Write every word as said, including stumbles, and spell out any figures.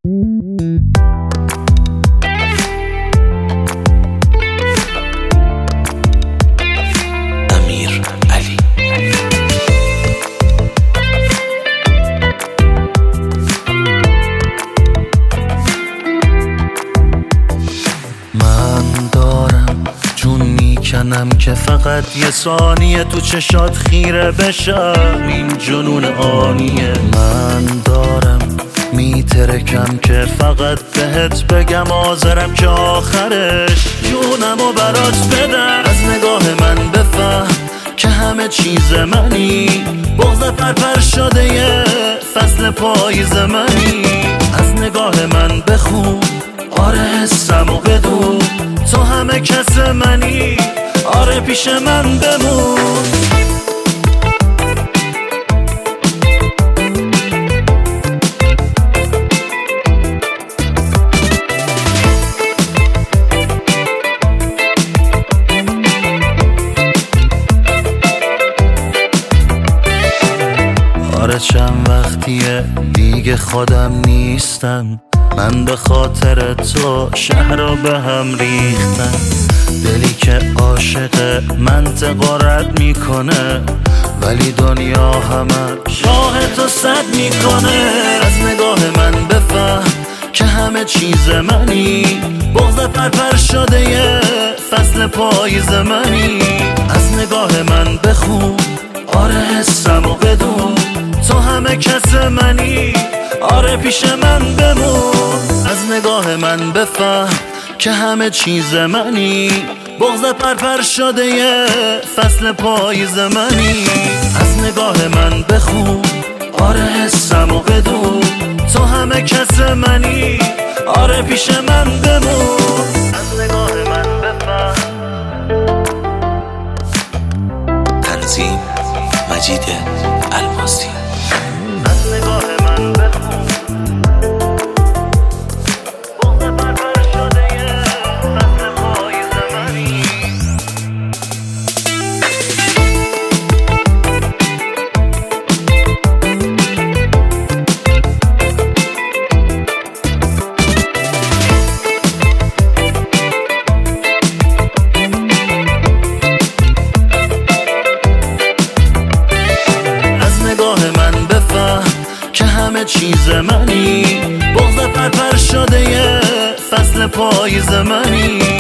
امیر علی. من دارم جون میکنم که فقط یه ثانیه تو چشات خیره بشم، این جنون آنیه. من دارم میترکم که فقط بهت بگم حاضرم که آخرش جونمو برات بدم. از نگاه من بفهم که همه چیز منی، بغض پرپر شده یه فصل پاییز منی. از نگاه من بخون آره حسمو بدون، تو همه کس منی، آره پیش من بمون. آره چند وقتیه دیگه خودم نیستم، من به خاطر تو شهر رو به هم ریختم. دلی که عاشق منطقه رد میکنه، ولی دنیا همه شاه تو صد میکنه. از نگاه من بفهم که همه چیز منی، بغض پرپر شده یه فصل پاییز منی. از نگاه من بخون آره حسمو بدون، تو همه کس منی، آره پیش من بمون. از نگاه من بفهم که همه چیز منی، بغض پرپر شده یه فصل پاییز منی. از نگاه من بخون آره حسمو بدون، تو همه کس منی، آره پیش من بمون. از نگاه من بفهم. تنظیم مجید الماسی. از نگاه من بخون بغض پرپر شده یه فصل پاییز منی. از نگاه من بفهم که همه چیز منی، بغض پرپر شده یه فصل پاییز منی.